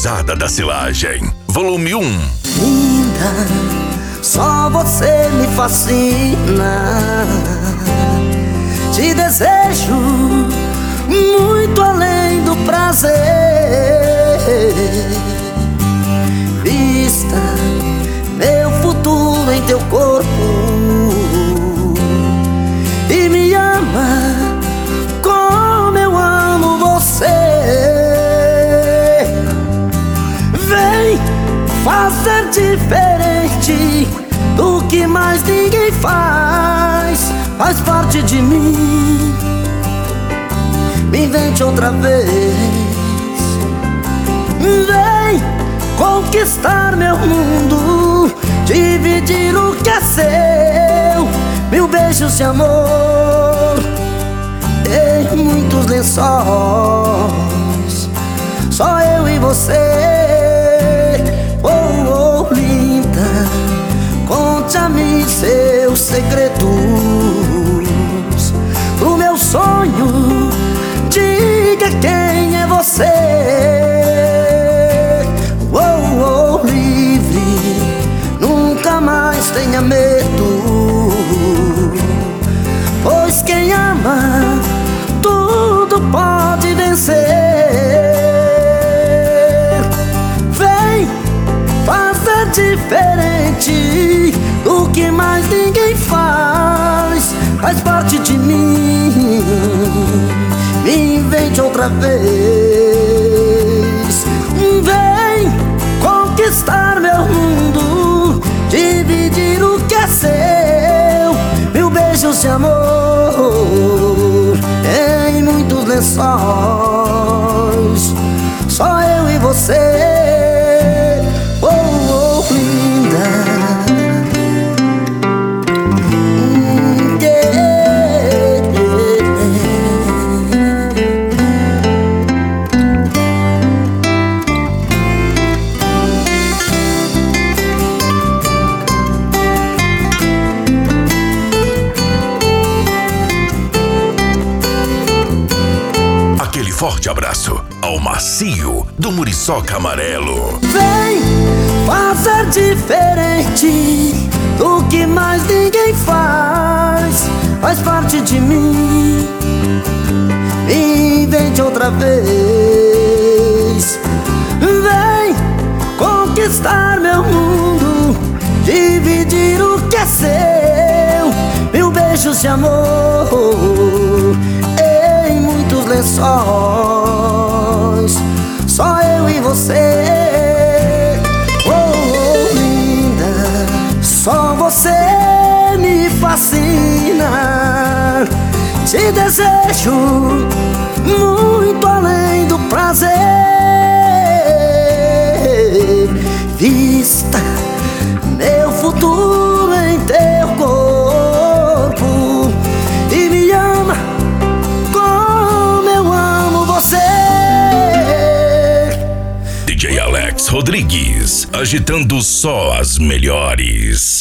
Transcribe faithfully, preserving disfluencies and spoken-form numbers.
gurizada da Silagem. Volume um. Linda, só você me fascina. Te desejo muito além do prazer. Vista meu futuro em teu corpo e me ama como eu amo você. Vem fazer diferente do que mais ninguém faz. Faz parte de mim. Me invente outra vez. Vem conquistar meu mundo, dividir o que é seu. Mil beijos de amor em muitos lençóis. Só eu e você. Oh, oh, linda, conte a mim seus segredos. O meu sonho, diga quem é você. Oh, oh, livre, nunca mais tenha medo, pois quem ama tudo pode vencer. Vem fazer diferente do que mais ninguém faz. Faz parte de mim. Me invente outra vez. Vem conquistar meu mundo, dividir o que é seu. Mil beijos de amor em muitos lençóis. Só eu e você. Oh, oh, linda. Forte abraço ao macio do Muriçoca Amarelo. Vem fazer diferente do que mais ninguém faz. Faz parte de mim. Me invente outra vez. Vem conquistar meu mundo, dividir o que é seu. Mil beijos de amor em muitos lençóis. Só eu e você. Oh, oh, linda, só você me fascina. Te desejo muito além do prazer. Vista meu futuro em teu corpo e me ama como eu amo você. D J Alex Rodrigues, agitando só as melhores.